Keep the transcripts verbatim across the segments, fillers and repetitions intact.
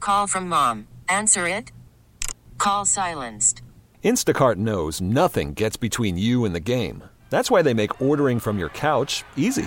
Call from mom. Answer it. Call silenced. Instacart knows nothing gets between you and the game. That's why they make ordering from your couch easy.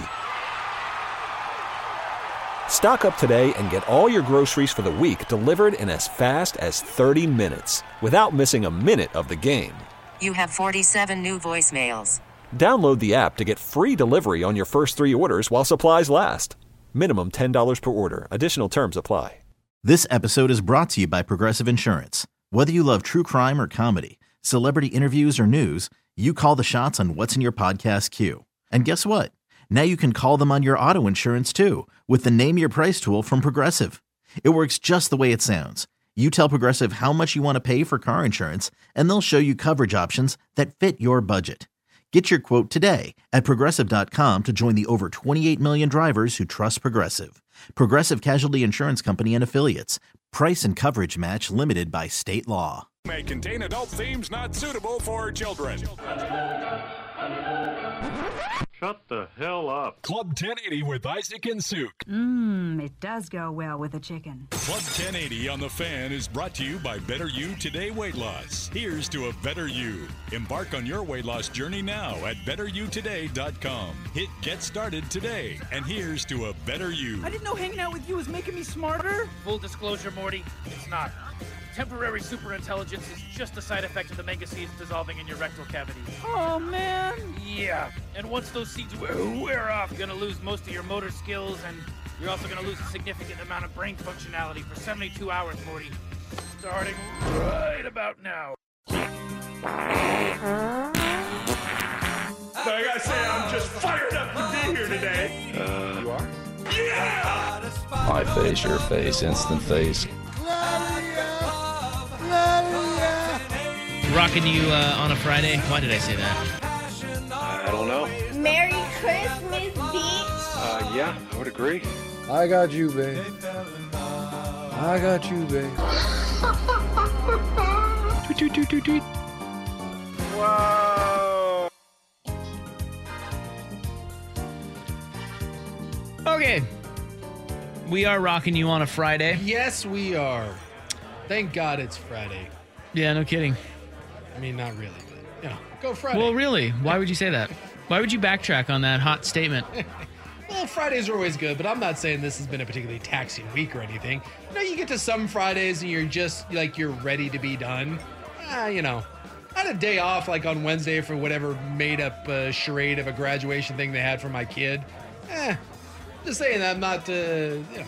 Stock up today and get all your groceries for the week delivered in as fast as thirty minutes without missing a minute of the game. You have forty-seven new voicemails. Download the app to get free delivery on your first three orders while supplies last. Minimum ten dollars per order. Additional terms apply. This episode is brought to you by Progressive Insurance. Whether you love true crime or comedy, celebrity interviews or news, you call the shots on what's in your podcast queue. And guess what? Now you can call them on your auto insurance too with the Name Your Price tool from Progressive. It works just the way it sounds. You tell Progressive how much you want to pay for car insurance, and they'll show you coverage options that fit your budget. Get your quote today at Progressive dot com to join the over twenty-eight million drivers who trust Progressive. Progressive Casualty Insurance Company and Affiliates. Price and coverage match limited by state law. May contain adult themes not suitable for children. Shut the hell up. Club ten eighty with Isaac and Suk. Mmm, it does go well with a chicken. Club ten eighty on the Fan is brought to you by Better You Today Weight Loss. Here's to a better you. Embark on your weight loss journey now at better you today dot com. Hit Get Started today, and here's to a better you. I didn't know hanging out with you was making me smarter. Full disclosure, Morty, it's not. Temporary superintelligence is just a side effect of the mega seeds dissolving in your rectal cavity. Oh, man. Yeah, and once those seeds wear off, you're going to lose most of your motor skills, and you're also going to lose a significant amount of brain functionality for seventy-two hours, Morty. Starting right about now. I gotta say, I'm just fired up to be here today. Uh, you are? Yeah! My face, your face, instant face. Rocking you uh, on a Friday. Why did I say that? I don't know. Merry Christmas, bitch. Uh, yeah, I would agree. I got you, babe. I got you, babe. Tweet, tweet, tweet, tweet, tweet. Whoa! Okay. We are rocking you on a Friday. Yes, we are. Thank God it's Friday. Yeah, no kidding. I mean, not really, but, you know, go Friday. Well, really? Why would you say that? Why would you backtrack on that hot statement? Well, Fridays are always good, but I'm not saying this has been a particularly taxing week or anything. You know, you get to some Fridays and you're just, like, you're ready to be done. Ah, you know, I had a day off, like, on Wednesday for whatever made-up uh, charade of a graduation thing they had for my kid. Eh, just saying that I'm not, uh, you know,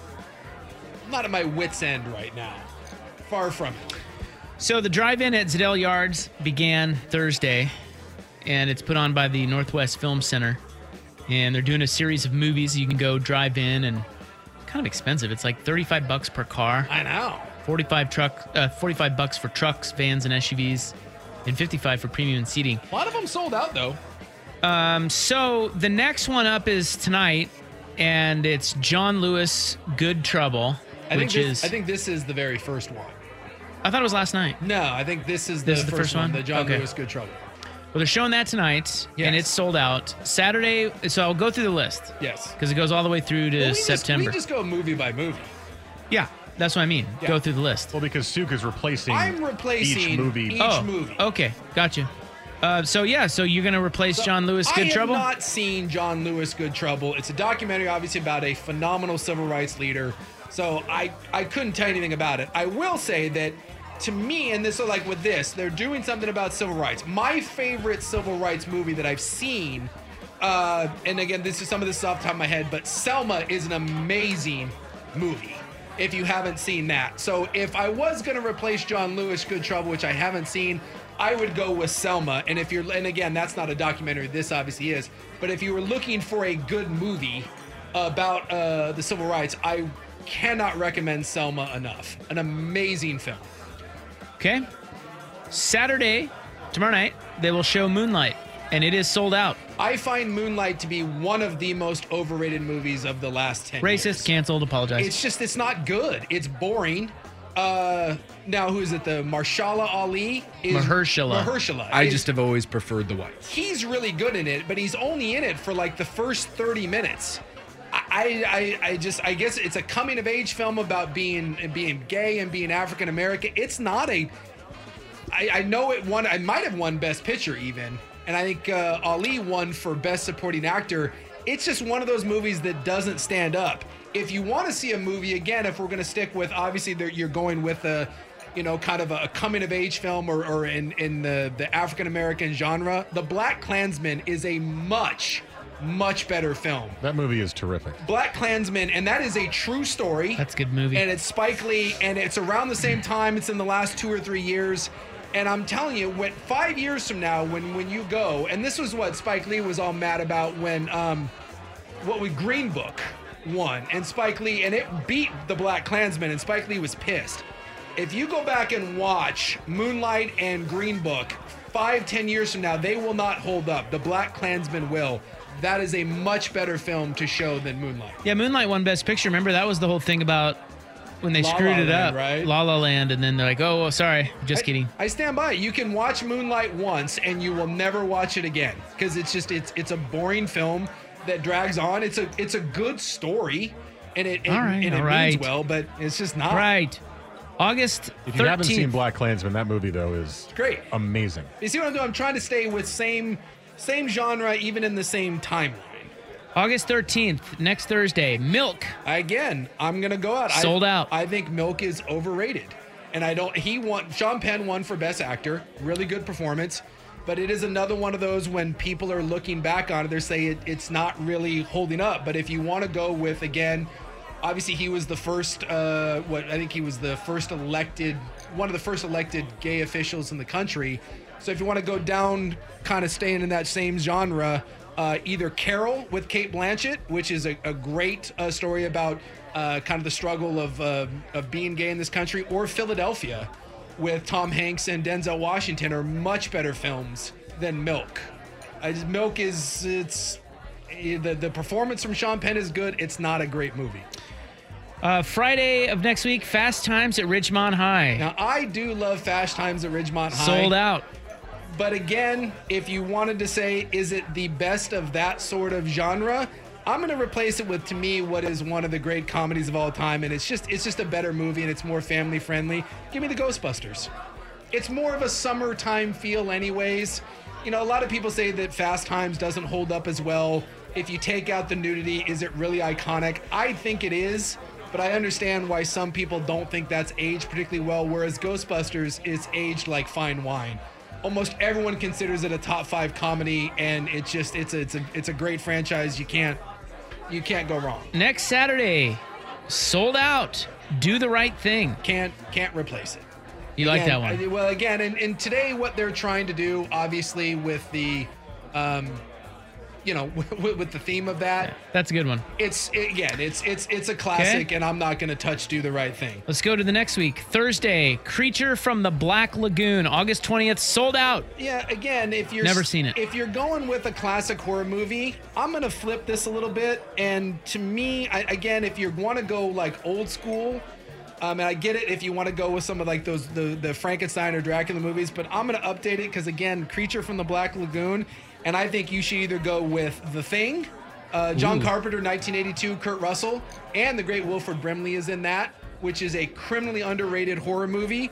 I'm not at my wit's end right now. Far from it. So the drive-in at Zedell Yards began Thursday, and it's put on by the Northwest Film Center. And they're doing a series of movies. You can go drive in, and kind of expensive. It's like thirty-five bucks per car. I know. forty-five truck, uh, forty-five bucks for trucks, vans, and S U Vs, and fifty-five for premium seating. A lot of them sold out, though. Um, so the next one up is tonight, and it's John Lewis, Good Trouble, I which think this, is. I think this is the very first one. I thought it was last night. No, I think this is the, This is first, the first one, one? the John Okay. Lewis Good Trouble. Well, they're showing that tonight, Yes. and it's sold out. Saturday, so I'll go through the list. Yes. Because it goes all the way through to Well, we September. Just, we just go movie by movie. Yeah, that's what I mean. Yeah. Go through the list. Well, because Suk is replacing I'm replacing each movie. each oh, movie. okay. Gotcha. Uh, so, yeah, so you're going to replace So, John Lewis, Good I Trouble? have not seen John Lewis Good Trouble. It's a documentary, obviously, about a phenomenal civil rights leader. So I, I couldn't tell you anything about it. I will say that, to me, and this is like with this, they're doing something about civil rights. My favorite civil rights movie that I've seen, uh, and again, this is some of this off the top of my head, but Selma is an amazing movie if you haven't seen that. So if I was going to replace John Lewis Good Trouble, which I haven't seen, I would go with Selma. And if you're, and again, that's not a documentary, this obviously is, but if you were looking for a good movie about uh, the civil rights, I cannot recommend Selma enough. An amazing film. Okay. Saturday, tomorrow night, they will show Moonlight, and it is sold out. I find Moonlight to be one of the most overrated movies of the last ten Racist, years. canceled, apologize. It's just, it's not good. It's boring. Uh, now, who is it? The Mahershala Ali? Is, Mahershala. Mahershala. I is- just have always preferred the whites. He's really good in it, but he's only in it for like the first thirty minutes. I, I, I I just I guess it's a coming of age film about being being gay and being African American. It's not a. I, I know it won. I might have won Best Picture even, and I think uh, Ali won for Best Supporting Actor. It's just one of those movies that doesn't stand up. If you want to see a movie again, if we're going to stick with, obviously you're going with a, you know, kind of a coming of age film or, or in in the the African American genre. The Black Klansman is a much. much better film. That movie is terrific. Black Klansman, and that is a true story. That's a good movie. And it's Spike Lee, and it's around the same time. It's in the last two or three years. And I'm telling you, when five years from now, when when you go, and this was what Spike Lee was all mad about when um, what we Green Book won, and Spike Lee, and it beat the Black Klansman, and Spike Lee was pissed. If you go back and watch Moonlight and Green Book, five, ten years from now, they will not hold up. The Black Klansman will. That is a much better film to show than Moonlight. Yeah, Moonlight won Best Picture. Remember, that was the whole thing about when they La screwed La it Land, up. right? La La Land, and then they're like, oh, well, sorry, just I, kidding. I stand by it. You can watch Moonlight once, and you will never watch it again because it's just it's it's a boring film that drags on. It's a it's a good story, and it, it all right, and it all right. means well, but it's just not Right. August If you haven't thirteenth. seen Black Klansman, that movie though is great, amazing. You see what I'm doing? I'm trying to stay with same same genre, even in the same timeline. August thirteenth, next Thursday, Milk. Again, I'm gonna go out. Sold I, out. I think Milk is overrated, and I don't. He won. Sean Penn won for Best Actor. Really good performance, but it is another one of those when people are looking back on it, they're saying it, it's not really holding up. But if you want to go with again, obviously he was the first. Uh, what I think he was the first elected, one of the first elected gay officials in the country. So if you want to go down, kind of staying in that same genre. Uh, either Carol with Cate Blanchett, which is a, a great uh, story about uh, kind of the struggle of uh, of being gay in this country, or Philadelphia with Tom Hanks and Denzel Washington are much better films than Milk. I just, Milk is, it's, the, the performance from Sean Penn is good. It's not a great movie. Uh, Friday of next week, Fast Times at Ridgemont High. Now, I do love Fast Times at Ridgemont High. Sold out. But again, if you wanted to say, is it the best of that sort of genre? I'm going to replace it with, to me, what is one of the great comedies of all time. And it's just it's just a better movie, and it's more family friendly. Give me the Ghostbusters. It's more of a summertime feel anyways. You know, a lot of people say that Fast Times doesn't hold up as well. If you take out the nudity, is it really iconic? I think it is. But I understand why some people don't think that's aged particularly well, whereas Ghostbusters is aged like fine wine. Almost everyone considers it a top five comedy, and it's just it's a it's a it's a great franchise. You can't you can't go wrong. Next Saturday, sold out. Do the Right Thing. Can't can't replace it. You like that one? I- Well, again, and, and today what they're trying to do, obviously, with the, um, you know, with, with the theme of that, That's a good one. it's it, again, it's it's it's a classic, Okay. and I'm not going to touch Do the Right Thing. Let's go to the next week. Thursday, Creature from the Black Lagoon, August twentieth, sold out. Yeah, again, if you're Never seen it. If you're going with a classic horror movie, I'm gonna flip this a little bit. And to me, I, again, if you want to go like old school, um, and I get it if you want to go with some of like those the the Frankenstein or Dracula movies, but I'm gonna update it because again, Creature from the Black Lagoon, and I think you should either go with The Thing, uh, John Ooh. Carpenter, nineteen eighty-two, Kurt Russell, and the great Wilford Brimley is in that, which is a criminally underrated horror movie,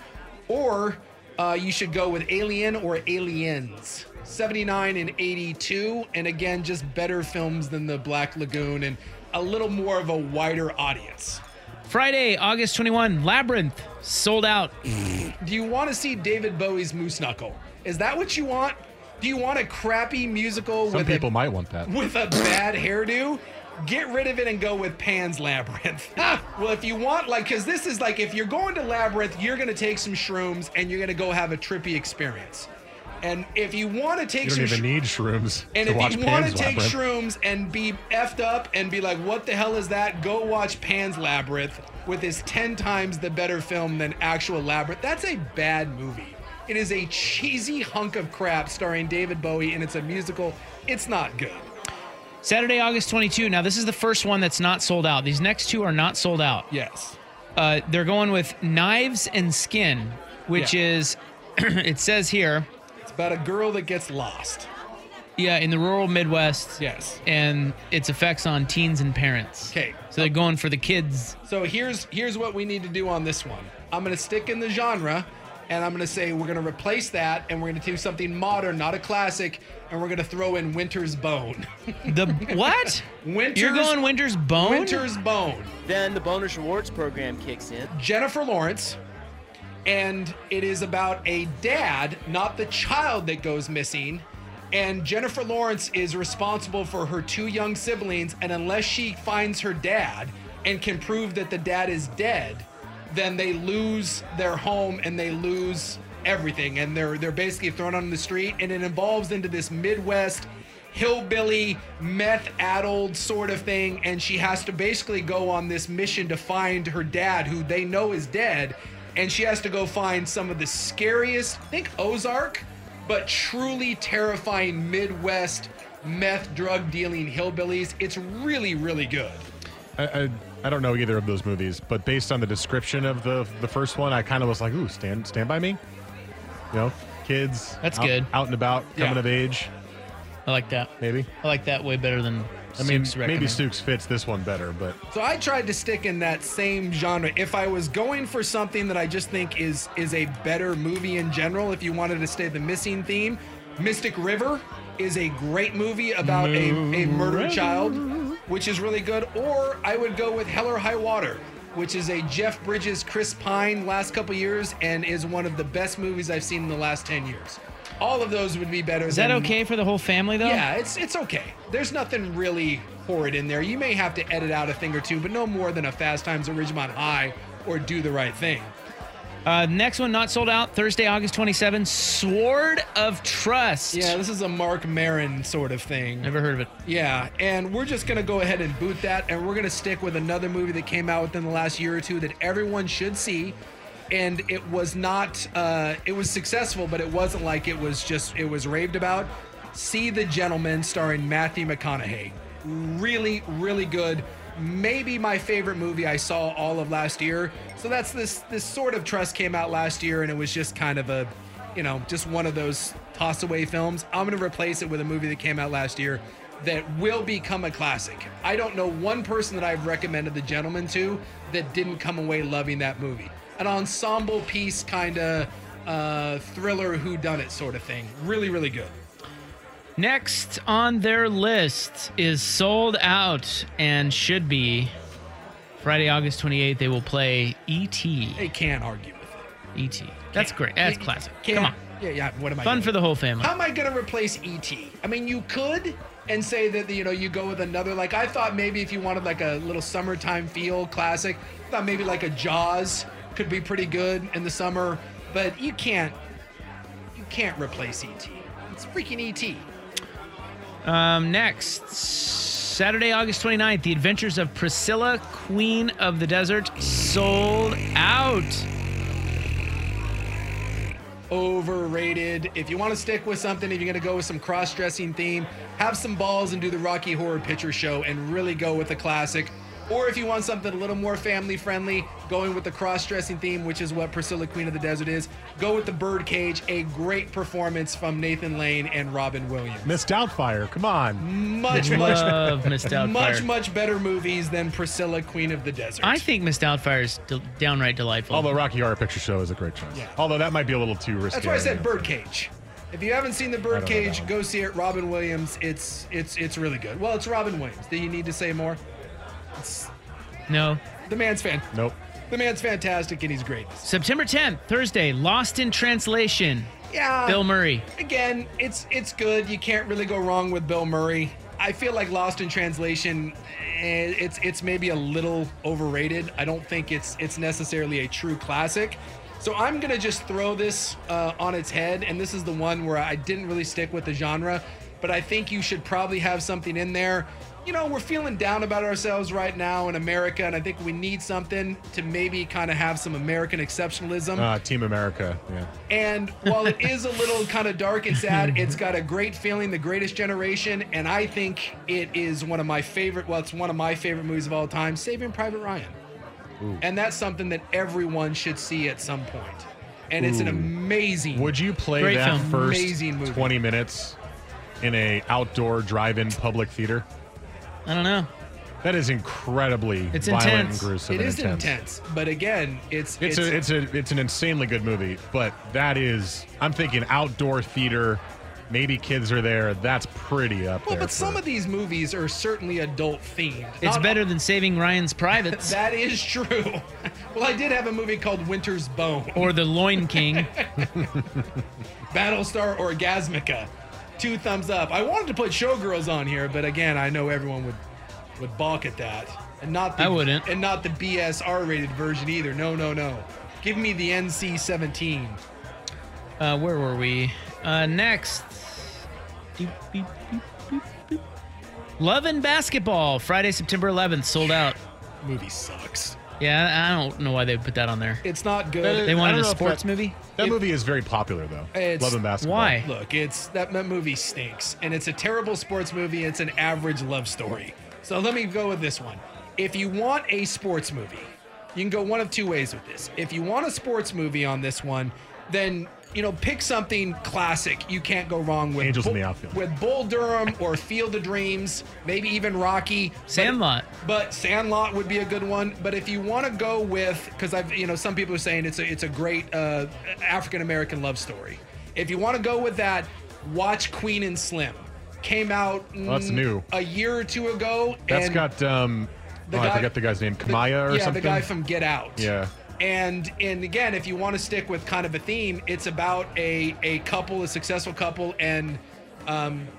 or uh, you should go with Alien or Aliens, seventy-nine and eighty-two, and again, just better films than The Black Lagoon and a little more of a wider audience. Friday, August twenty-first, Labyrinth, sold out. Do you want to see David Bowie's Moose Knuckle? Is that what you want? Do you want a crappy musical Some with people a, might want that. with a bad hairdo? Get rid of it and go with Pan's Labyrinth. Well, if you want, like, because this is like, if you're going to Labyrinth, you're going to take some shrooms and you're going to go have a trippy experience. And if you want to take You some don't even sh- need shrooms and to if watch you want to Pan's take Labyrinth. shrooms and be effed up and be like, what the hell is that? Go watch Pan's Labyrinth, with is ten times the better film than actual Labyrinth. That's a bad movie. It is a cheesy hunk of crap starring David Bowie, and it's a musical. It's not good. Saturday, August twenty-second. Now, this is the first one that's not sold out. These next two are not sold out. Yes. Uh, they're going with Knives and Skin, which Yeah. is, it says here, It's about a girl that gets lost. Yeah, in the rural Midwest. Yes. And its effects on teens and parents. Okay. So they're going for the kids. So here's here's what we need to do on this one. I'm going to stick in the genre, and I'm going to say we're going to replace that, and we're going to do something modern, not a classic, and we're going to throw in Winter's Bone. The what? Winter's, You're going Winter's Bone? Winter's Bone. Then the bonus rewards program kicks in. Jennifer Lawrence, and it is about a dad, not the child, that goes missing. And Jennifer Lawrence is responsible for her two young siblings, and unless she finds her dad and can prove that the dad is dead, then they lose their home and they lose everything, and they're they're basically thrown on the street, and it evolves into this Midwest hillbilly meth-addled sort of thing, and she has to basically go on this mission to find her dad, who they know is dead, and she has to go find some of the scariest, think Ozark, but truly terrifying Midwest meth drug dealing hillbillies. It's really, really good. I, I I don't know either of those movies, but based on the description of the the first one, I kind of was like, ooh, stand stand by me. You know, kids. That's out, good. Out and about, coming Yeah. of age. I like that. Maybe. I like that way better than I mean, Sukes maybe recommend. Sukes fits this one better, but So I tried to stick in that same genre. If I was going for something that I just think is is a better movie in general, if you wanted to stay the missing theme, Mystic River is a great movie about a, a murdered child, which is really good. Or I would go with Hell or High Water, which is a Jeff Bridges, Chris Pine last couple years, and is one of the best movies I've seen in the last ten years. All of those would be better. Is that than, okay for the whole family, though? Yeah, it's it's okay. There's nothing really horrid in there. You may have to edit out a thing or two, but no more than a Fast Times at Ridgemont High or Do the Right Thing. Uh, next one, not sold out, Thursday, August twenty-seventh, Sword of Trust. Yeah, this is a Mark Maron sort of thing. Never heard of it. Yeah, and we're just going to go ahead and boot that, and we're going to stick with another movie that came out within the last year or two that everyone should see. And it was not, uh, it was successful, but it wasn't like it was just, it was raved about. See the Gentleman, starring Matthew McConaughey. Really, really good. Maybe my favorite movie I saw all of last year. So that's this, this Sword of Trust came out last year, and it was just kind of a, you know, just one of those toss away films. I'm going to replace it with a movie that came out last year that will become a classic. I don't know one person that I've recommended The Gentleman to that didn't come away loving that movie. An ensemble piece kind of uh, thriller whodunit sort of thing. Really, really good. Next on their list is Sold Out and should be Friday, August twenty-eighth. They will play E T They can't argue with it. E T That's Can't. great. That's Can't- classic. can't- Come on. Yeah, yeah. What am I Fun doing? for the whole family. How am I going to replace E T? I mean, you could and say that, you know, you go with another, like I thought maybe if you wanted like a little summertime feel classic, I thought maybe like a Jaws could be pretty good in the summer, but you can't, you can't replace E T. It's freaking E T. Um, next, Saturday, August twenty-ninth, The Adventures of Priscilla, Queen of the Desert, sold out. Overrated. If you want to stick with something, if you're going to go with some cross-dressing theme, have some balls and do the Rocky Horror Picture Show and really go with the classic. Or if you want something a little more family-friendly, going with the cross-dressing theme, which is what Priscilla, Queen of the Desert is, go with the Birdcage, a great performance from Nathan Lane and Robin Williams. Miss Doubtfire, come on. Much, Love much, Miss Doubtfire. much, much better movies than Priscilla, Queen of the Desert. I think Miss Doubtfire is del- downright delightful. Although Rocky Horror Picture Show is a great choice. Yeah. Although that might be a little too risky. That's why I said Birdcage. If you haven't seen the don't know Birdcage, that go see it. Robin Williams. It's it's it's really good. Well, it's Robin Williams. Do you need to say more? It's, No. the man's fan. Nope. The man's fantastic and he's great. September tenth, Thursday, Lost in Translation. Yeah. Bill Murray. Again, it's it's good. You can't really go wrong with Bill Murray. I feel like Lost in Translation, eh, it's it's maybe a little overrated. I don't think it's it's necessarily a true classic. So I'm gonna just throw this uh, on its head, and this is the one where I didn't really stick with the genre, but I think you should probably have something in there. You know, we're feeling down about ourselves right now in America, and I think we need something to maybe kind of have some American exceptionalism. Uh, Team America, yeah. And while it is a little kind of dark and sad, it's got a great feeling, The Greatest Generation, and I think it is one of my favorite, well, it's one of my favorite movies of all time, Saving Private Ryan. Ooh. And that's something that everyone should see at some point. And it's an Ooh. amazing, Would you play Great that film. first Amazing movie. twenty minutes in a outdoor drive-in public theater? I don't know. That is incredibly It's violent intense. and gruesome. It and is intense. intense, but again, it's It's a, it's a it's an insanely good movie, but that is I'm thinking outdoor theater, maybe kids are there. That's pretty up well, there. but some of these movies are certainly adult themed. It's Not better than Saving Ryan's Privates That is true. Well, I did have a movie called Winter's Bone. or The Loin King. Battlestar Orgasmica. Two thumbs up. I wanted to put Showgirls on here, but again, I know everyone would would balk at that. And not the I wouldn't. and not the B S R-rated version either. No, no, no. Give me the N C seventeen. Uh, where were we? Uh, next. Beep, beep, beep, beep, beep. Love and Basketball, Friday, September eleventh, sold out. Movie sucks. Yeah, I don't know why they put that on there. It's not good. They I wanted don't a know if sports that- movie? That If- movie is very popular though. It's- Love and Basketball. Why? Look, it's that that movie stinks, and it's a terrible sports movie. It's an average love story. So let me go with this one. If you want a sports movie, you can go one of two ways with this. If you want a sports movie on this one, then you know pick something classic. You can't go wrong with Angels in Bull- the Outfield. with Bull Durham or Field of Dreams, maybe even Rocky. But- Sandlot. But Sandlot would be a good one. But if you want to go with, because I've, you know, some people are saying it's a it's a great uh, African American love story. If you want to go with that, watch Queen and Slim. Came out Well, that's mm, new. a year or two ago. That's and got um the oh, guy- I forget the guy's name. the- Kamaya or yeah, something. the guy from Get Out. Yeah. And and again, if you want to stick with kind of a theme, it's about a a couple, a successful couple, and um,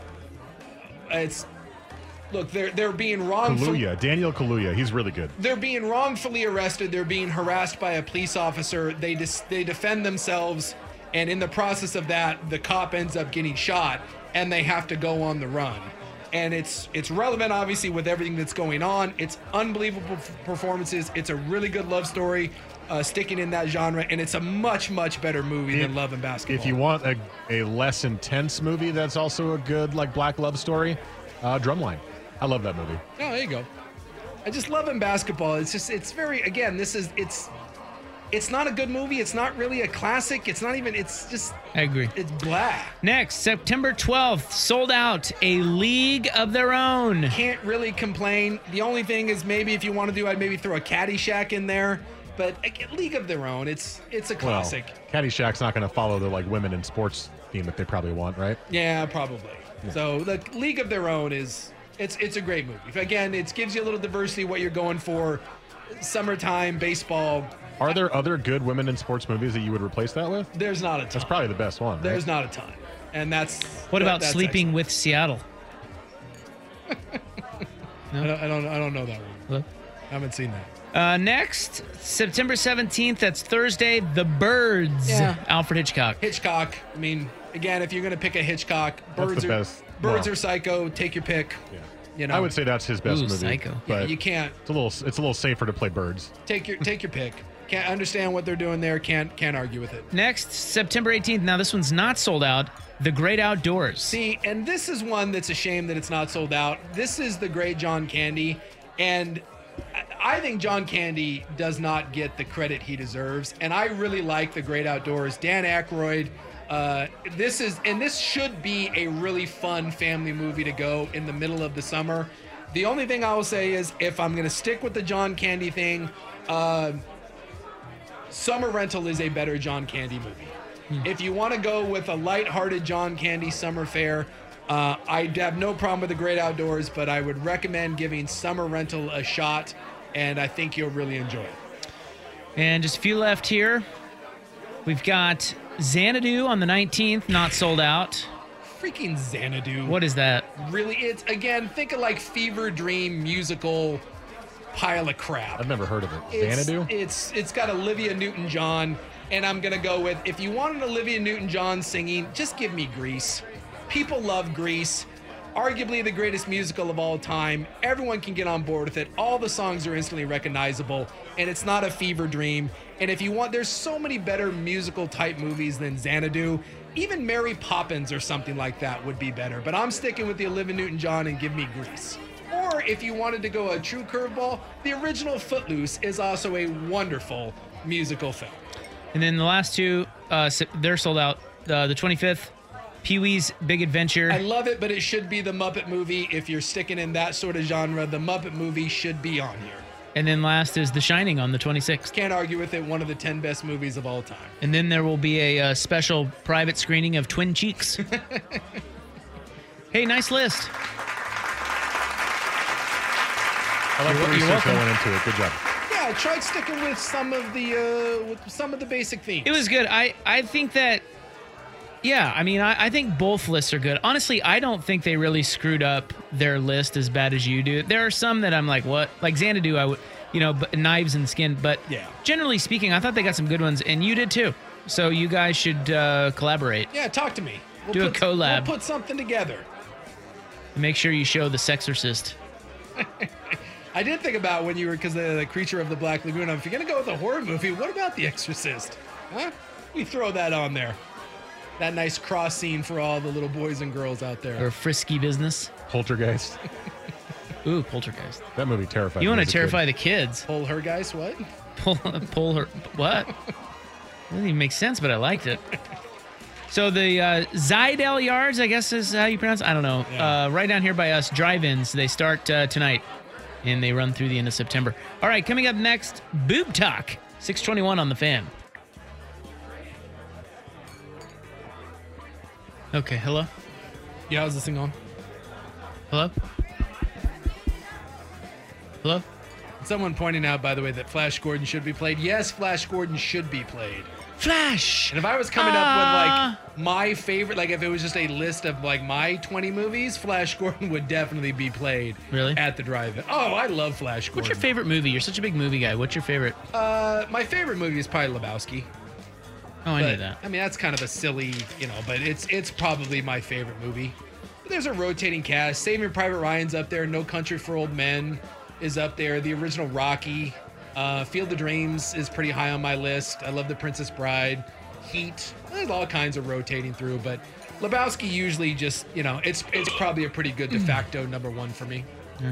it's look they're they're being wrongfully Kaluuya, Daniel Kaluuya. He's really good. they're being wrongfully arrested. They're being harassed by a police officer. They dis- they defend themselves, and in the process of that, the cop ends up getting shot, and they have to go on the run. And it's it's relevant, obviously, with everything that's going on. It's unbelievable f- performances. It's a really good love story, uh, sticking in that genre, and it's a much much better movie than Love and Basketball. If you want a, a less intense movie that's also a good like black love story, uh, Drumline. I love that movie. Oh, there you go. I just love in basketball. It's just, it's very, again, this is, it's, it's not a good movie. It's not really a classic. It's not even, it's just, I agree. it's blah. Next, September twelfth, sold out, A League of Their Own. Can't really complain. The only thing is maybe if you want to do, I'd maybe throw a Caddyshack in there. But a League of Their Own, it's, it's a classic. Well, Caddyshack's not going to follow the like women in sports theme that they probably want, right? Yeah, probably. So the League of Their Own is, it's, it's a great movie. Again, it gives you a little diversity what you're going for. Summertime, baseball. Are there other good women in sports movies that you would replace that with? There's not a ton. That's probably the best one. There's right? not a ton. And that's What that- about that's Sleeping excellent. with Seattle? I, don't, I don't I don't know that one. Hello? I haven't seen that. Uh, next, September seventeenth, that's Thursday, The Birds, Yeah. Alfred Hitchcock. Hitchcock. I mean, again, if you're gonna pick a Hitchcock, What's birds the are best- birds well- are Psycho. Take your pick. Yeah. You know, I would say that's his best Ooh, movie. Psycho. But Yeah, you can't It's a little. It's a little safer to play birds. take your take your pick. Can't understand what they're doing there. Can't can't argue with it. Next, September eighteenth, now this one's not sold out, The Great Outdoors. See, and this is one that's a shame that it's not sold out. This is the great John Candy, and I- I think John Candy does not get the credit he deserves. And I really like The Great Outdoors. Dan Aykroyd. Uh, this is, and this should be a really fun family movie to go in the middle of the summer. The only thing I will say is, if I'm going to stick with the John Candy thing, uh, Summer Rental is a better John Candy movie. If you want to go with a lighthearted John Candy summer fare, uh, I'd have no problem with The Great Outdoors, but I would recommend giving Summer Rental a shot, and I think you'll really enjoy it. And just a few left here. We've got Xanadu on the nineteenth, not sold out. Freaking Xanadu. What is that? Really, it's, again, think of like Fever Dream musical pile of crap. I've never heard of it. It's, Xanadu. It's it's got Olivia Newton-John, and I'm gonna go with, if you want an Olivia Newton-John singing, just give me Grease. People love Grease. Arguably the greatest musical of all time. Everyone can get on board with it. All the songs are instantly recognizable, and it's not a fever dream. And if you want, there's so many better musical type movies than Xanadu. Even Mary Poppins or something like that would be better. But I'm sticking with the Olivia Newton-John and give me Grease. Or if you wanted to go a true curveball, the original Footloose is also a wonderful musical film. And then the last two, uh, se- they're sold out. Uh, the twenty-fifth, Pee-wee's Big Adventure. I love it, but it should be the Muppet movie. If you're sticking in that sort of genre, the Muppet movie should be on here. And then last is The Shining on the twenty-sixth. Can't argue with it. One of the ten best movies of all time. And then there will be a uh, special private screening of Twin Cheeks. Hey, nice list. I like You're- the you're research welcome. that went into it. Good job. Yeah, I tried sticking with some of the uh, with some of the basic themes. It was good. I, I think that, yeah, I mean, I, I think both lists are good. Honestly, I don't think they really screwed up their list as bad as you do. There are some that I'm like, what? Like Xanadu, I would, you know, but Knives and Skin. But Yeah. generally speaking, I thought they got some good ones, and you did too. So you guys should uh, collaborate. Yeah, talk to me. We'll Do a put, collab. We'll put something together. Make sure you show The Sexorcist. I did think about when you were, because the, the Creature of the Black Lagoon, if you're going to go with a horror movie, what about The Exorcist? Huh? We throw that on there. That nice cross scene for all the little boys and girls out there. Or Frisky Business. Poltergeist. Ooh, Poltergeist. That movie terrified You me want as to a terrify kid. the kids. Pull her guys, what? Pull, pull her. What? Doesn't even make sense, but I liked it. So the uh, Zidell Yards, I guess is how you pronounce it. I don't know. Yeah. Uh, right down here by us, drive-ins. They start uh, tonight, and they run through the end of September. All right, coming up next, Boob Talk, six twenty-one on the Fan. Okay, hello? Yeah, how's this thing on? Hello? Hello? Someone pointing out, by the way, that Flash Gordon should be played. Yes, Flash Gordon should be played. Flash! And if I was coming Uh, up with like my favorite, like if it was just a list of like my twenty movies, Flash Gordon would definitely be played. Really? At the drive-in. Oh, I love Flash Gordon. What's your favorite movie? You're such a big movie guy. What's your favorite? Uh, my favorite movie is probably Lebowski. Oh, I But, knew that. I mean, that's kind of a silly, you know, but it's it's probably my favorite movie. But there's a rotating cast. Saving Private Ryan's up there. No Country for Old Men is up there. The original Rocky. Uh, Field of Dreams is pretty high on my list. I love The Princess Bride. Heat. There's all kinds of rotating through, but Lebowski usually just, you know, it's it's probably a pretty good de facto number one for me.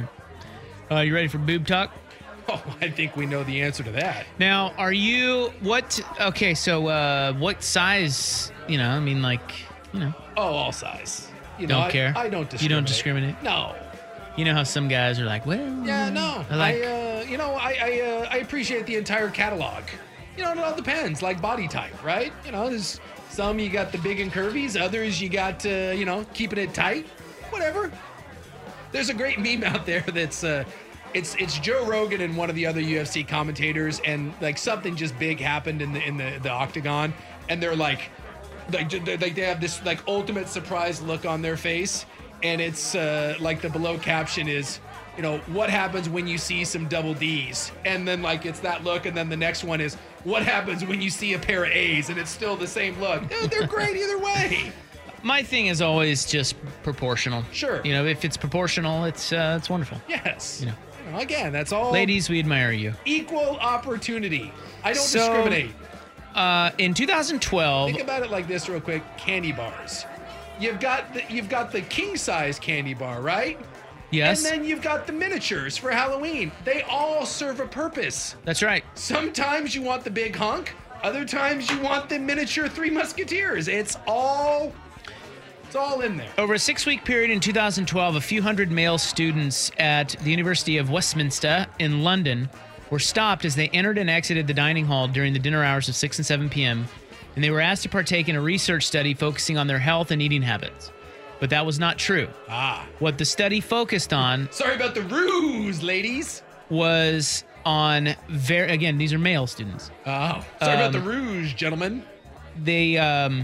Uh, you ready for Boob Talk? Oh, I think we know the answer to that. Now, are you what? Okay, so uh, what size? You know, I mean, like, you know, Oh, all size. You know, don't I, care. I don't discriminate. You don't discriminate. No. You know how some guys are like, well, Yeah, no. I like. I, uh, you know, I I, uh, I appreciate the entire catalog. You know, it all depends, like body type, right? You know, there's some you got the big and curvies, others you got, uh, you know, keeping it tight, whatever. There's a great meme out there that's, uh, it's it's Joe Rogan and one of the other U F C commentators, and like something just big happened in the in the, the octagon, and they're like, like they like they have this like ultimate surprise look on their face, and it's uh, like the below caption is, you know, what happens when you see some double D's? And then like it's that look, and then the next one is, what happens when you see a pair of A's? And it's still the same look. Dude, they're great either way. My thing is always just proportional. Sure. You know, if it's proportional, it's uh, it's wonderful. Yes. You know. You know, again, that's all. Ladies, we admire you. Equal opportunity. I don't So, discriminate. Uh, in two thousand twelve, Think about it like this, real quick. Candy bars. You've got the you've got the king size candy bar, right? yes, And then you've got the miniatures for Halloween. They all serve a purpose. that's right. Sometimes you want the big hunk. Other times you want the miniature Three Musketeers. It's all, it's all in there. Over a six-week period in two thousand twelve, a few hundred male students at the University of Westminster in London were stopped as they entered and exited the dining hall during the dinner hours of six and seven p.m., and they were asked to partake in a research study focusing on their health and eating habits. But that was not true. Ah. What the study focused on Sorry about the ruse, ladies. was on, very again, these are male students. Oh, sorry about Um, the rouge, gentlemen. They, um,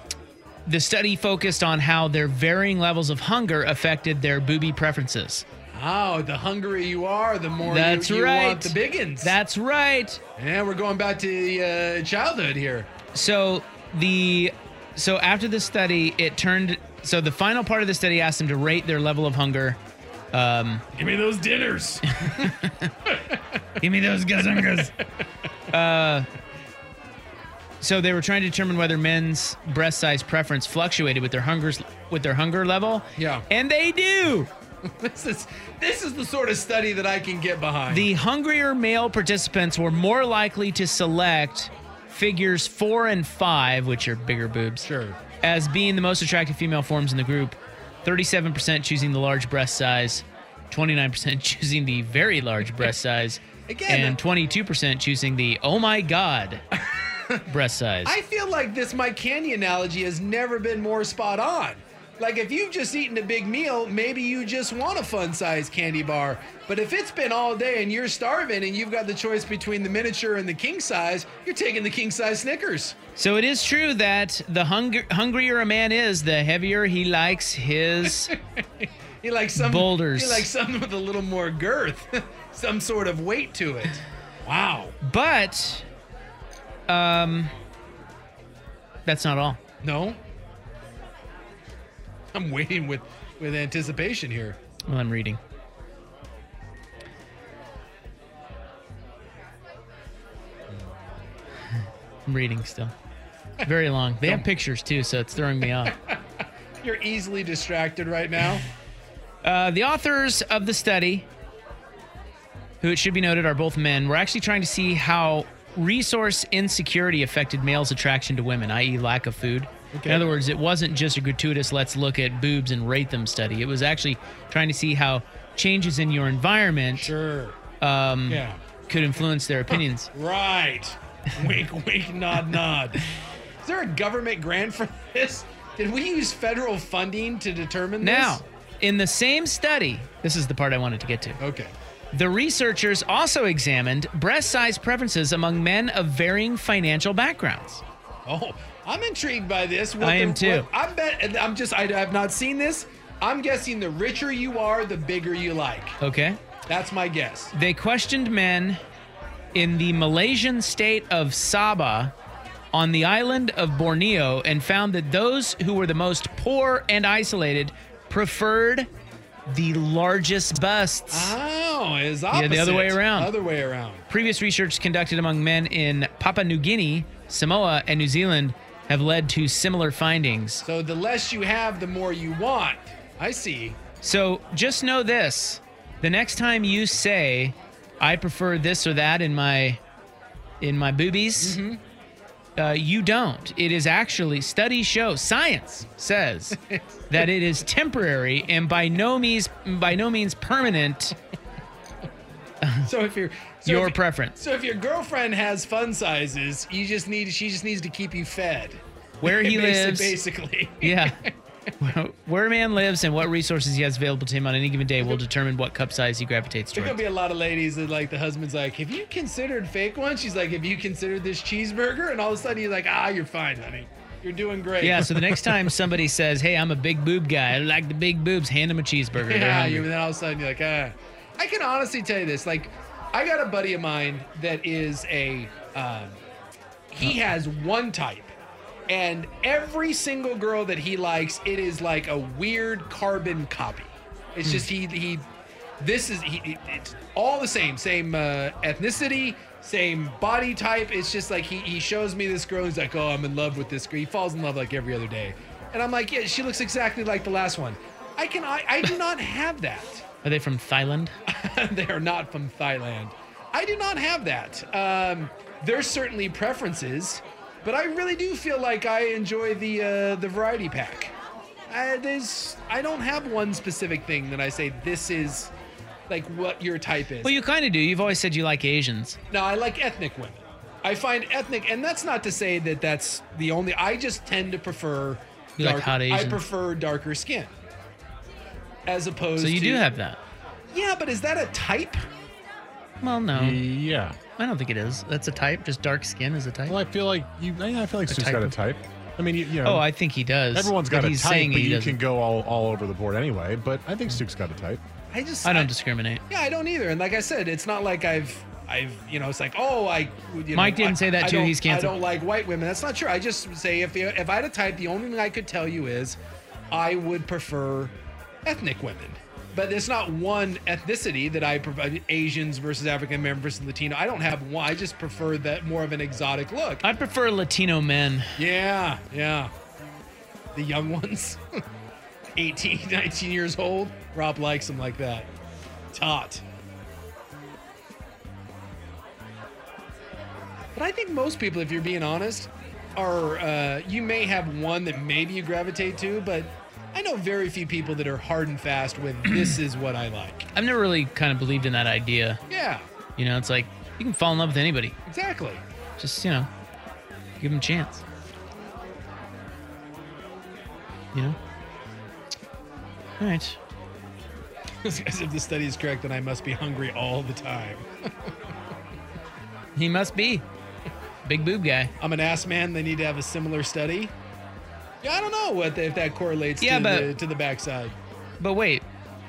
the study focused on how their varying levels of hunger affected their booby preferences. Oh, the hungrier you are, the more That's you, you right. want the biggins. That's right. Yeah, we're going back to the uh, childhood here. So the so after the study, it turned. So the final part of the study asked them to rate their level of hunger. Um, Give me those dinners. Give me those gazungas. Uh, so they were trying to determine whether men's breast size preference fluctuated with their hungers with their hunger level. Yeah. And they do. This is this is the sort of study that I can get behind. The hungrier male participants were more likely to select figures four and five, which are bigger boobs. Sure. as being the most attractive female forms in the group. thirty-seven percent choosing the large breast size, twenty-nine percent choosing the very large breast size, Again, and twenty-two percent choosing the oh my god breast size. I feel like this Mike Candy analogy has never been more spot on. Like, if you've just eaten a big meal, maybe you just want a fun-sized candy bar. But if it's been all day and you're starving and you've got the choice between the miniature and the king size, you're taking the king size Snickers. So it is true that the hung- hungrier a man is, the heavier he likes his He likes some boulders. He likes something with a little more girth, some sort of weight to it. Wow. But, um, that's not all. No? I'm waiting with, with anticipation here. Well, I'm reading. I'm reading still. Very long. They have pictures too, so it's throwing me off. You're easily distracted right now. Uh, the authors of the study, who it should be noted are both men, were actually trying to see how resource insecurity affected males' attraction to women, that is lack of food. Okay. In other words, it wasn't just a gratuitous let's look at boobs and rate them study. It was actually trying to see how changes in your environment sure. um, Yeah. could influence their opinions. Right. Wink, wink, nod, nod. Is there a government grant for this? Did we use federal funding to determine this? Now, in the same study, this is the part I wanted to get to. Okay. The researchers also examined breast size preferences among men of varying financial backgrounds. Oh, I'm intrigued by this. What I am the- too. what- I bet. I'm just. I have not seen this. I'm guessing the richer you are, the bigger you like. Okay. That's my guess. They questioned men in the Malaysian state of Sabah on the island of Borneo and found that those who were the most poor and isolated preferred the largest busts. Oh, it's opposite. Yeah, the other way around. Other way around. Previous research conducted among men in Papua New Guinea, Samoa, and New Zealand have led to similar findings. So the less you have, the more you want. I see. So just know this. The next time you say, I prefer this or that in my in my boobies, Mm-hmm. uh, you don't. It is actually, studies show, science says that it is temporary and by no means by no means permanent. So if you're so Your if, preference. So if your girlfriend has fun sizes, you just need she just needs to keep you fed. Where he Basi- lives. basically. Yeah. Where a man lives and what resources he has available to him on any given day will determine what cup size he gravitates There's towards. gonna be a lot of ladies that like the husband's like, have you considered fake one? She's like, have you considered this cheeseburger? And all of a sudden he's like, ah, you're fine, honey. You're doing great. Yeah, so the next time somebody says, hey, I'm a big boob guy, I like the big boobs, hand him a cheeseburger. They're Yeah, hungry. you, and then all of a sudden you're like, ah. I can honestly tell you this. Like, I got a buddy of mine that is a, um, he has one type. And every single girl that he likes, it is like a weird carbon copy. It's Hmm. just he, he, this is, he, it's all the same. Same uh, ethnicity, same body type. It's just like he, he shows me this girl. He's like, oh, I'm in love with this girl. He falls in love like every other day. And I'm like, yeah, she looks exactly like the last one. I can, I, I do not have that. Are they from Thailand? They are not from Thailand. I do not have that. Um, there's certainly preferences, but I really do feel like I enjoy the uh, the variety pack. I, there's, I don't have one specific thing that I say this is like what your type is. Well, you kind of do. You've always said you like Asians. No, I like ethnic women. I find ethnic, and that's not to say that that's the only. I just tend to prefer. You like dark- hot I Asians. prefer darker skin, as opposed. So you to, do have that. Yeah, but is that a type? Well, no. Yeah. I don't think it is. That's a type. Just dark skin is a type. Well, I feel like you. Yeah, I feel like A Stu's type got a of- type. I mean, you, you know. Oh, I think he does. Everyone's but got a he's type, saying but he you doesn't. can go all, all over the board anyway. But I think Stu's got a type. I just. I don't discriminate. Yeah, I don't either. And like I said, it's not like I've, I've, you know, it's like, oh, I. You Mike know, didn't I- say that I too. don't- He's canceled. I don't like white women. That's not true. I just say if if I had a type, the only thing I could tell you is, I would prefer ethnic women. But it's not one ethnicity that I prefer. Asians versus African American versus Latino. I don't have one. I just prefer that more of an exotic look. I prefer Latino men. Yeah, yeah. The young ones, eighteen, nineteen years old. Rob likes them like that. Tot. But I think most people, if you're being honest, are uh, you may have one that maybe you gravitate to, but I know very few people that are hard and fast with this is what I like. I've never really kind of believed in that idea. Yeah. You know, it's like you can fall in love with anybody. Exactly. Just, you know, give them a chance. You know? All right. As if the study is correct, then I must be hungry all the time. He must be. Big boob guy. I'm an ass man. They need to have a similar study. Yeah, I don't know what the, if that correlates Yeah, to, but- the, to the backside. But wait.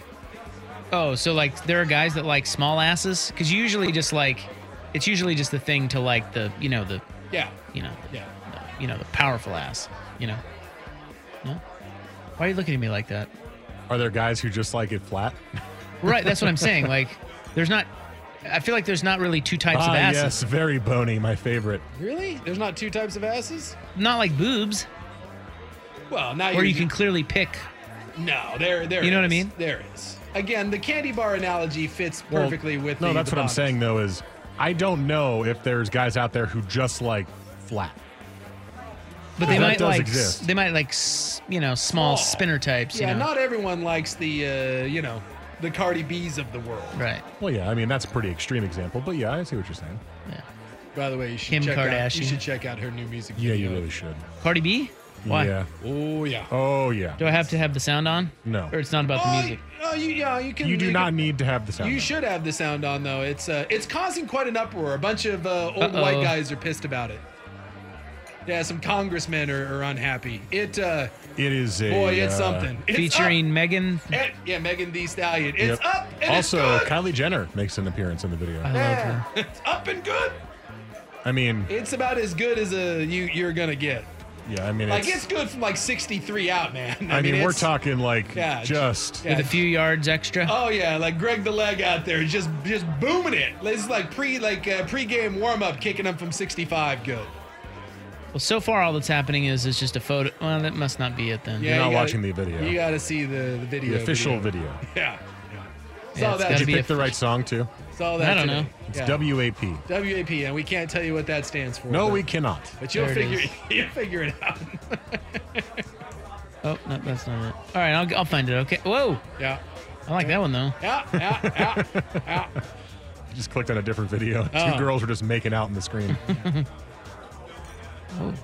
Oh, so like there are guys that like small asses? Because usually just like, it's usually just the thing to like the, you know, the, Yeah. you know, Yeah. the, you know, the powerful ass, you know? No? Why are you looking at me like that? Are there guys who just like it flat? Right, that's what I'm saying. Like, there's not, I feel like there's not really two types ah, of asses. yes, very bony, my favorite. Really? There's not two types of asses? Not like boobs, Well, now where you're, you can clearly pick. No, there, there. You know what I is. mean? There is. Again, the candy bar analogy fits Well, perfectly with. No, the, that's the what I'm bottoms. saying though. Is I don't know if there's guys out there who just like flat. But they That might does like, exist. they might like, s- you know, small Small. spinner types. Yeah, you know? not everyone likes the, uh, you know, the Cardi B's of the world. Right. Well, yeah, I mean that's a pretty extreme example, but yeah, I see what you're saying. By the way, you should Kim check out. Kardashian. You should check out her new music Yeah, video. you really should. Cardi B? Why? Yeah. Oh yeah. Oh yeah. Do I have to have the sound on? No. Or it's not about the Oh, music? Oh, you, yeah, you can. You do not can- need to have the sound. You on. should have the sound on though. It's uh, it's causing quite an uproar. A bunch of uh, old Uh-oh. white guys are pissed about it. Yeah, some congressmen are, are unhappy. It uh, It is a boy, it's uh, something. It's Featuring Megan. up. It- yeah, Megan Thee Stallion. It's Yep. up and Also, it's good. Kylie Jenner makes an appearance in the video. I love Yeah, her. it's up and good. I mean, It's about as good as a you you're gonna get. yeah, I mean, Like it's, it's good from like sixty-three out, man. I, mean, we're it's- talking like Yeah, just. yeah. With a few yards extra. Oh yeah, like Greg the Leg out there, just just booming it. This is like pre like uh, pre-game warm up, kicking them from sixty-five. Good. Well, so far all that's happening is it's just a photo. Well, that must not be it then. Yeah, You're not you gotta- watching the video. You got to see the the video. The official video. Yeah. Yeah, Saw it's that. gotta Did you be pick the a- right song too? Saw that I don't today. know. It's Yeah. W A P. W A P, and we can't tell you what that stands for. No, but, we cannot. But you'll There it figure is. you'll figure it out. Oh, no, that's not it. All right, I'll, I'll find it. Okay. Whoa. yeah. I like that one though. Yeah. Yeah. Yeah. Yeah. You just clicked on a different video. Two Oh. girls were just making out on the screen. Oh.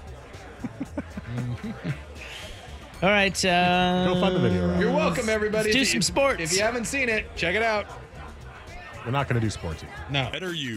All right. Uh, Go find the video, Rob. You're welcome, everybody. Let's do If- some if- sports. If you haven't seen it, check it out. We're not going to do sports. No. Better you.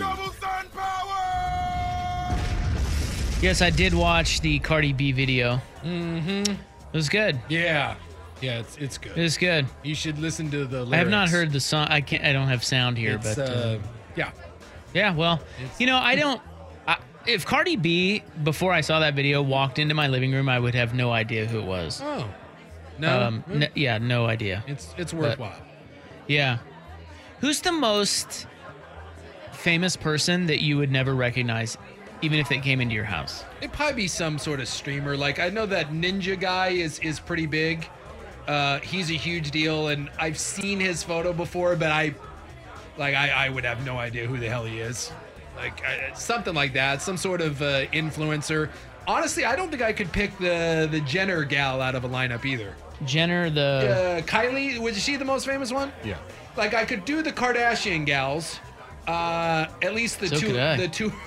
Yes, I did watch the Cardi B video. Mm-hmm. It was good. Yeah. Yeah, it's it's It good. was good. You should listen to the lyrics. I have not heard the song. I can't. I don't have sound here, It's, but uh, uh, yeah. yeah. Well, It's- you know, I don't. I, if Cardi B, before I saw that video, walked into my living room, I would have no idea who it was. Oh. No. Um, n- yeah, no idea. it's it's but- worthwhile. Yeah. Who's the most famous person that you would never recognize, even if they came into your house? It'd probably be some sort of streamer. Like I know that Ninja guy is is pretty big. Uh, he's a huge deal, and I've seen his photo before, but I, like, I, I would have no idea who the hell he is. Like I, something like that, some sort of uh, influencer. Honestly, I don't think I could pick the the Jenner gal out of a lineup either. Jenner, the Uh, Kylie, was she the most famous one? Yeah. Like I could do the Kardashian gals. Uh, at least the So two, could I. the two.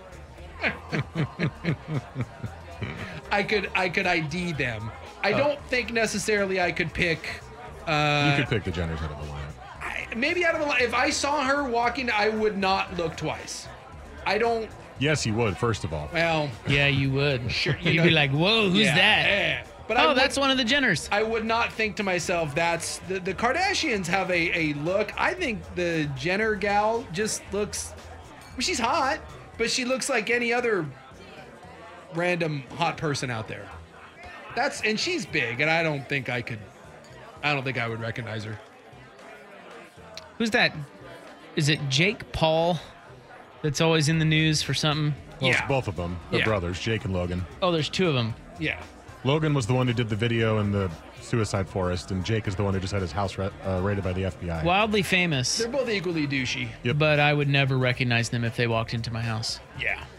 I could I could I D them. I don't think necessarily I could pick. Uh, You could pick the Jenners out of the lineup. I, maybe out of a li- if I saw her walking, I would not look twice. I don't. Yes, you would, first of all. Well, yeah, you would. Sure, you You'd know- be like, "Whoa, who's yeah, that?" yeah. But I Oh, would- that's one of the Jenners. I would not think to myself that's the, the Kardashians have a, a look. I think the Jenner gal just looks. I mean, she's hot, but she looks like any other random hot person out there. That's and she's big, and I don't think I could. I don't think I would recognize her. Who's that? Is it Jake Paul that's always in the news for something? Well, Yeah. it's both of them. They're Yeah. brothers, Jake and Logan. Oh, there's two of them. Yeah. Logan was the one who did the video in the suicide forest, and Jake is the one who just had his house ra- uh, raided by the F B I. Wildly famous, They're both equally douchey. Yep. but I would never recognize them if they walked into my house. Yeah.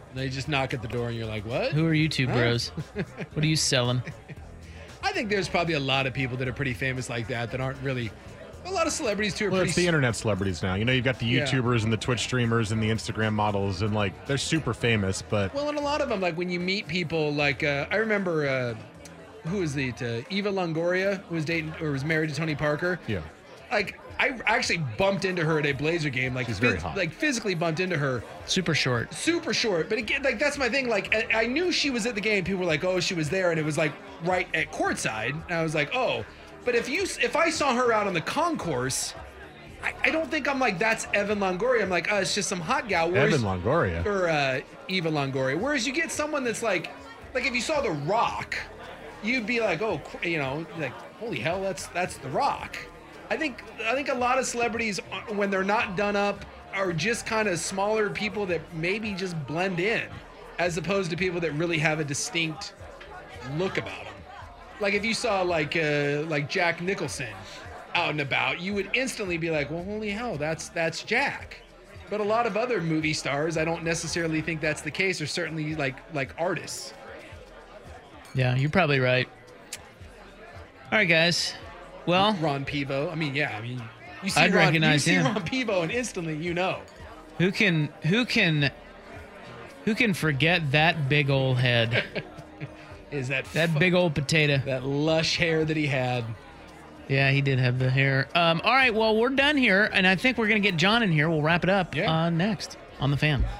They just knock at the door and you're like, what? Who are you two Huh? bros? What are you selling? I think there's probably a lot of people that are pretty famous like that that aren't really. A lot of celebrities too are Well, pretty. it's the internet celebrities now. You know, you've got the Yeah. YouTubers and the Twitch streamers and the Instagram models, and like they're super famous. But Well, and a lot of them, like when you meet people, like uh, I remember, uh, who was it? Uh, Eva Longoria, who was dating or was married to Tony Parker. yeah, Like I actually bumped into her at a Blazer game. Like She's very phys- hot. like physically bumped into her. Super short. Super short, but again, like that's my thing. Like I, I knew she was at the game. People were like, "Oh, she was there," and it was like right at courtside. And I was like, "Oh," but if you if I saw her out on the concourse, I, I don't think I'm like that's Evan Longoria. I'm like, oh, it's just some hot gal. Whereas- Evan Longoria. or uh, Eva Longoria. Whereas you get someone that's like, like if you saw The Rock, you'd be like, oh, cr- you know, like holy hell, that's that's The Rock. I think I think a lot of celebrities, uh, when they're not done up, are just kind of smaller people that maybe just blend in, as opposed to people that really have a distinct look about them. Like if you saw like uh, like Jack Nicholson out and about, you would instantly be like, well, holy hell, that's that's Jack. But a lot of other movie stars, I don't necessarily think that's the case, or certainly like like artists. Yeah, you're probably right. All right, guys. Well, Ron Pivo. I mean, yeah. I mean, you see I'd Ron, recognize you see him. Ron Pivo, and instantly you know. who can who can who can forget that big old head? Is that that fu- big old potato? That lush hair that he had. Yeah, he did have the hair. Um, all right, well, we're done here, and I think we're gonna get John in here. We'll wrap it up Yeah. uh, next on the Fan.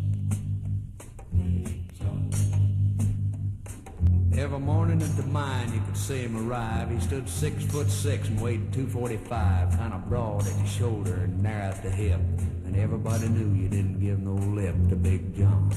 Every morning at the mine, you could see him arrive. He stood six foot six and weighed two forty-five, kind of broad at the shoulder and narrow at the hip. And everybody knew you didn't give no lip to Big John.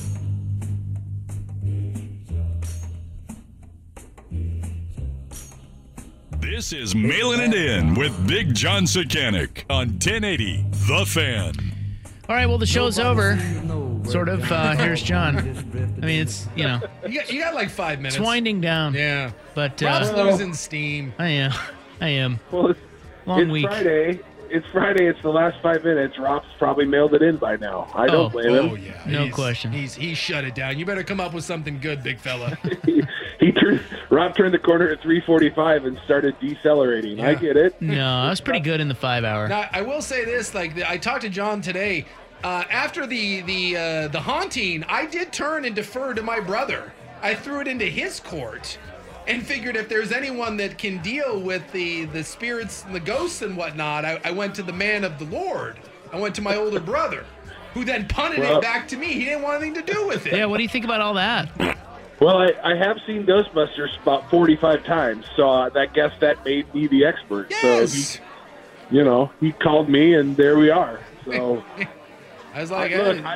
This is Mailing It In with Big John Sakanik on ten eighty The Fan. All right, well, the show's over. Sort of. Uh, here's John. I mean, it's, you know, You got, you got like five minutes. it's winding down. Yeah. But Rob's uh, losing steam. I am. I am. Well, it's, Long it's week. Friday. It's Friday. It's the last five minutes. Rob's probably mailed it in by now. I Oh. don't blame him. Oh yeah. No He's- question. He's he shut it down. You better come up with something good, big fella. he, he turned. Rob turned the corner at three forty-five and started decelerating. I Yeah. get it. No, I was pretty good in the five hour. Now I will say this: like the, I talked to John today. Uh, after the the uh, the haunting, I did turn and defer to my brother. I threw it into his court, and figured if there's anyone that can deal with the the spirits and the ghosts and whatnot, I, I went to the man of the Lord. I went to my older brother, who then punted Well- it back to me. He didn't want anything to do with it. Yeah, what do you think about all that? Well, I, I have seen Ghostbusters about forty-five times, so uh, that guess that made me the expert. Yes. So he, you know, he called me, and there we are. So. I was like, I, look, hey, I,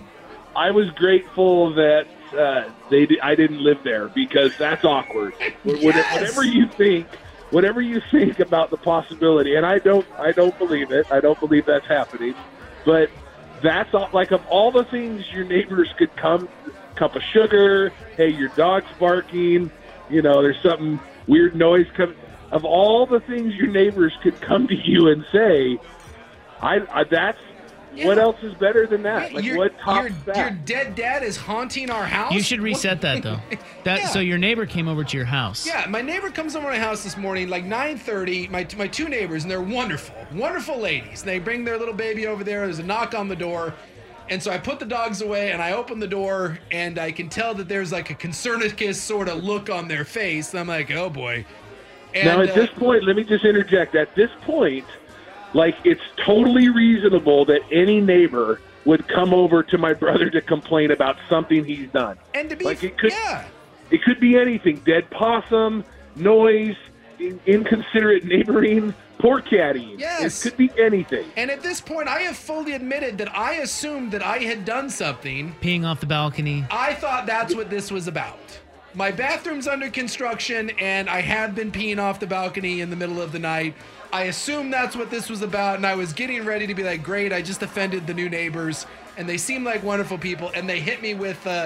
I was grateful that uh, they di- I didn't live there, because that's awkward. What- Yes! Whatever you think, whatever you think about the possibility, and I don't, I don't believe it. I don't believe that's happening. But that's all, like of all the things your neighbors could come, cup of sugar. Hey, your dog's barking. You know, there's something weird noise coming. Of all the things your neighbors could come to you and say, I, I that's. What Yeah. else is better than that? yeah, Like, your, what tops your, that? your dead dad is haunting our house. You should reset that though. That Yeah. so your neighbor came over to your house. Yeah, my neighbor comes over to my house this morning, like nine thirty. My my two neighbors, and they're wonderful, wonderful ladies. They bring their little baby over there. There's a knock on the door, and so I put the dogs away, and I open the door, and I can tell that there's like a concernicus sort of look on their face. I'm like, oh boy. And, now, at uh, this point, let me just interject. At this point, like, it's totally reasonable that any neighbor would come over to my brother to complain about something he's done. and to be Like, it could, yeah. it could be anything: dead possum, noise, in- inconsiderate neighboring, poor caddying. Yes. It could be anything. And at this point, I have fully admitted that I assumed that I had done something. Peeing off the balcony. I thought that's what this was about. My bathroom's under construction, and I had been peeing off the balcony in the middle of the night. I assumed that's what this was about, and I was getting ready to be like, great, I just offended the new neighbors, and they seem like wonderful people, and they hit me with, uh,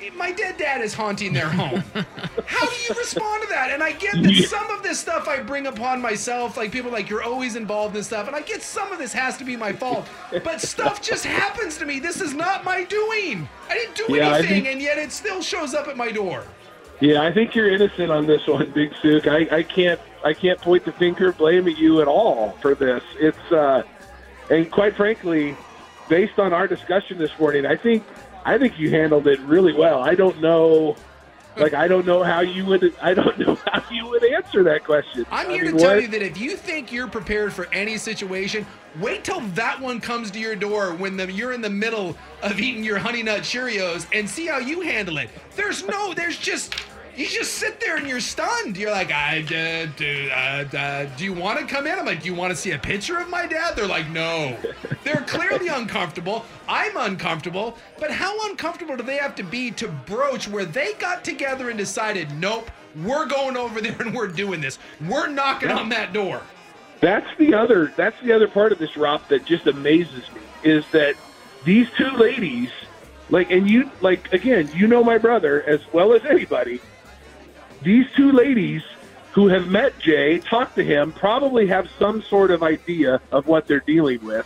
my dead dad is haunting their home. How do you respond to that? And I get that some of this stuff I bring upon myself, like people are like, you're always involved in stuff, and I get some of this has to be my fault, but stuff just happens to me. This is not my doing. I didn't do Yeah, I anything, think- and yet it still shows up at my door. Yeah, I think you're innocent on this one, Big Sook. I, I can't I can't point the finger of blame at you at all for this. It's uh, and quite frankly, based on our discussion this morning, I think I think you handled it really well. I don't know, like I don't know how you would I don't know how you would answer that question. I'm I here mean, to tell what- you that if you think you're prepared for any situation, wait till that one comes to your door when the, you're in the middle of eating your Honey Nut Cheerios and see how you handle it. There's no, there's just, you just sit there and you're stunned. You're like, I, uh, do, uh, uh, do you want to come in? I'm like, do you want to see a picture of my dad? They're like, no. They're clearly uncomfortable. I'm uncomfortable. But how uncomfortable do they have to be to broach where they got together and decided, nope, we're going over there and we're doing this. We're knocking Yeah. on that door. That's the other. That's the other part of this, Rob, that just amazes me is that these two ladies, like, and you, like, again, you know my brother as well as anybody. These two ladies who have met Jay, talked to him, probably have some sort of idea of what they're dealing with,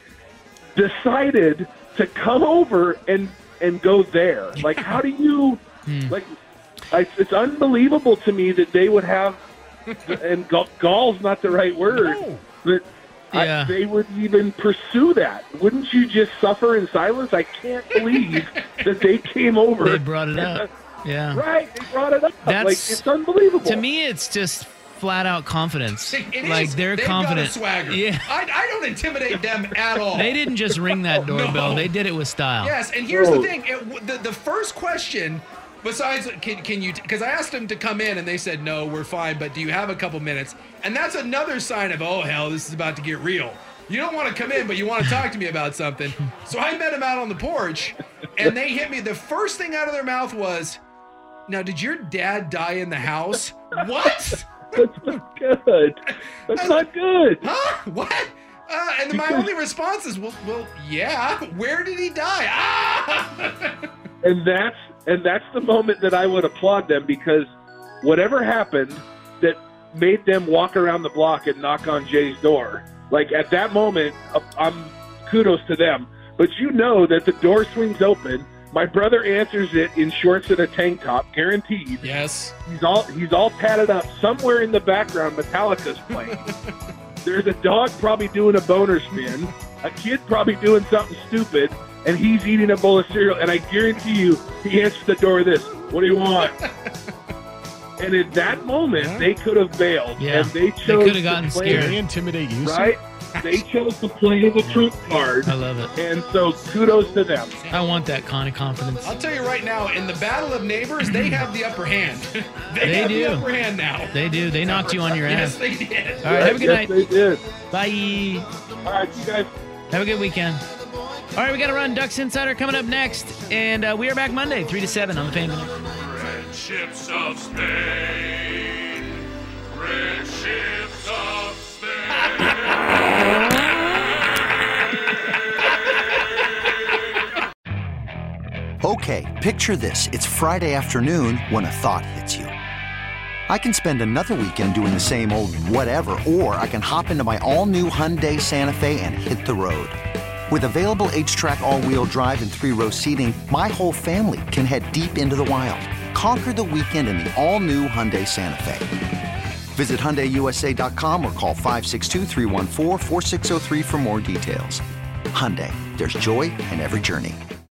decided to come over and and go there. Like, how do you, like, I, it's unbelievable to me that they would have. And gall, gall's not the right word, no. but Yeah. I, they would even pursue that. Wouldn't you just suffer in silence? I can't believe that they came over. They brought it up. Yeah. Right, they brought it up. That's, like, it's unbelievable. To me, it's just flat out confidence. It like is. they're They've confident. Got a swagger. Yeah. I, I don't intimidate them at all. They didn't just ring that doorbell. No. They did it with style. Yes, and here's the thing: it, the the first question. Besides, can, can you, because I asked them to come in and they said, no, we're fine, but do you have a couple minutes? And that's another sign of, oh, hell, this is about to get real. You don't want to come in, but you want to talk to me about something. So I met them out on the porch and they hit me. The first thing out of their mouth was, now, did your dad die in the house? What? That's not good. That's not good. Huh? What? Uh, and then my only response is, well, well, yeah. Where did he die? Ah! And that's and that's the moment that I would applaud them, because whatever happened that made them walk around the block and knock on Jay's door, like at that moment, I'm kudos to them. But you know that the door swings open. My brother answers it in shorts and a tank top, guaranteed. Yes. He's all he's all tatted up. Somewhere in the background, Metallica's playing. There's a dog probably doing a boner spin, a kid probably doing something stupid, and he's eating a bowl of cereal, and I guarantee you he answers the door with this, what do you want? And at that moment, yeah. they could have bailed. Yeah. And they chose they could have gotten to play, scared. They intimidate you, right? They chose to play the truth card. I love it. And so kudos to them. I want that kind of confidence. I'll tell you right now, in the battle of neighbors, they have the upper hand. they, they have do. the upper hand now. They do. They knocked you on your ass. Yes, they did. All right, have a good yes, night. They did. Bye. All right, you guys. Have a good weekend. All right, we got to run Ducks Insider coming up next. And uh, we are back Monday, three to seven on the Fan Connect. Friendships of Spain. Friendships of Spain. Okay, picture this. It's Friday afternoon when a thought hits you. I can spend another weekend doing the same old whatever, or I can hop into my all-new Hyundai Santa Fe and hit the road. With available H-Track all-wheel drive and three-row seating, my whole family can head deep into the wild. Conquer the weekend in the all-new Hyundai Santa Fe. Visit Hyundai U S A dot com or call five six two, three one four, four six zero three for more details. Hyundai, there's joy in every journey.